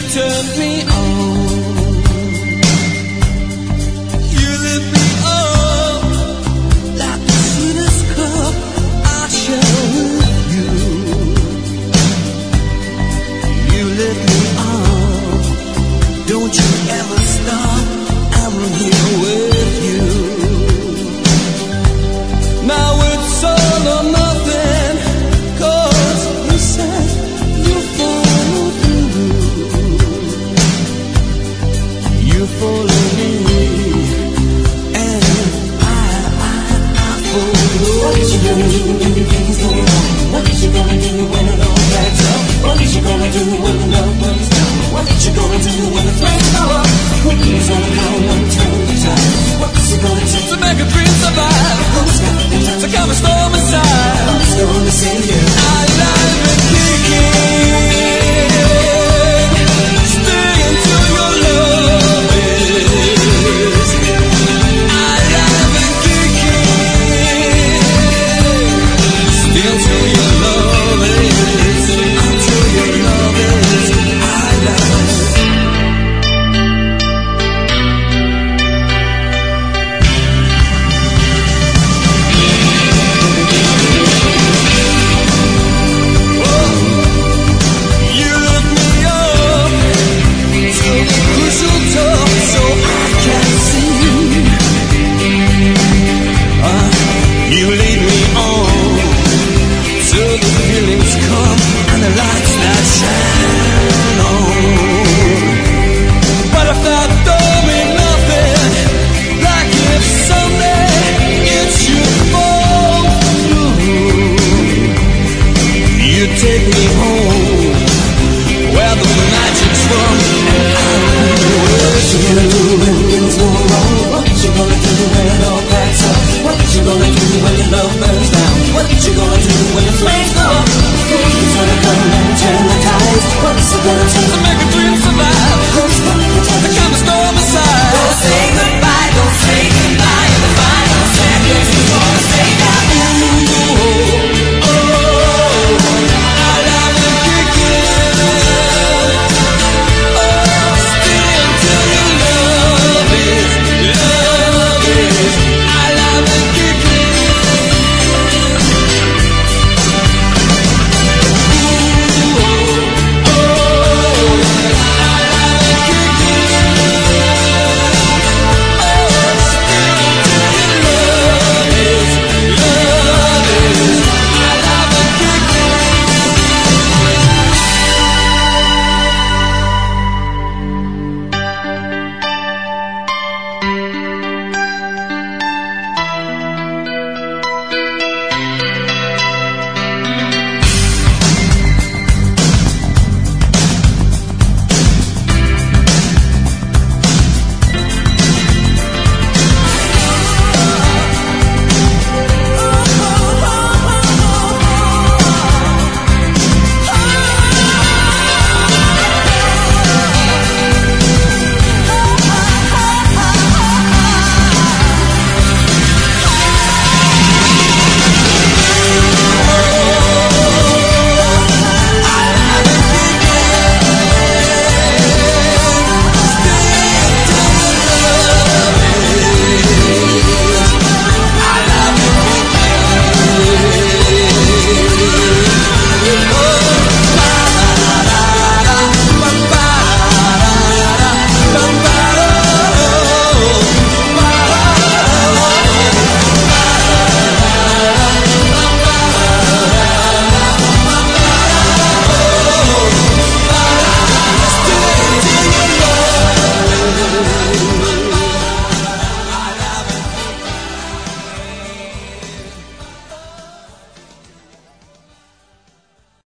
turned me on. You lit me up like the sweetest cup I share with you. You lit me up, don't you ever stop, I'm here with you. Now it's all or nothing, 'cause you said you follow through. You follow me, and I follow. What is you gonna do when things go wrong? What is you gonna do when it all backs up? What is you gonna do when the love burns down? What is you gonna do when the flames go up? Who's gonna come and turn the tide? What's it gonna take to make a dream survive? Who's got the time to calm a storm inside? Who's gonna save you? Alive and kicking, stay until your love is. Alive and kicking, stay until your love is. Until your love is alive. You lead me on till the feelings come and the lights that shine on. But if that don't mean nothing, like if someday it should fall through, you take me home where the magic's from, and I'll be with you. What you gonna do when things go wrong? What you gonna do when it all backs up? What you gonna do when your love burns down? What you gonna do when the flames go up? Who's gonna come and turn the tides? What's it gonna take to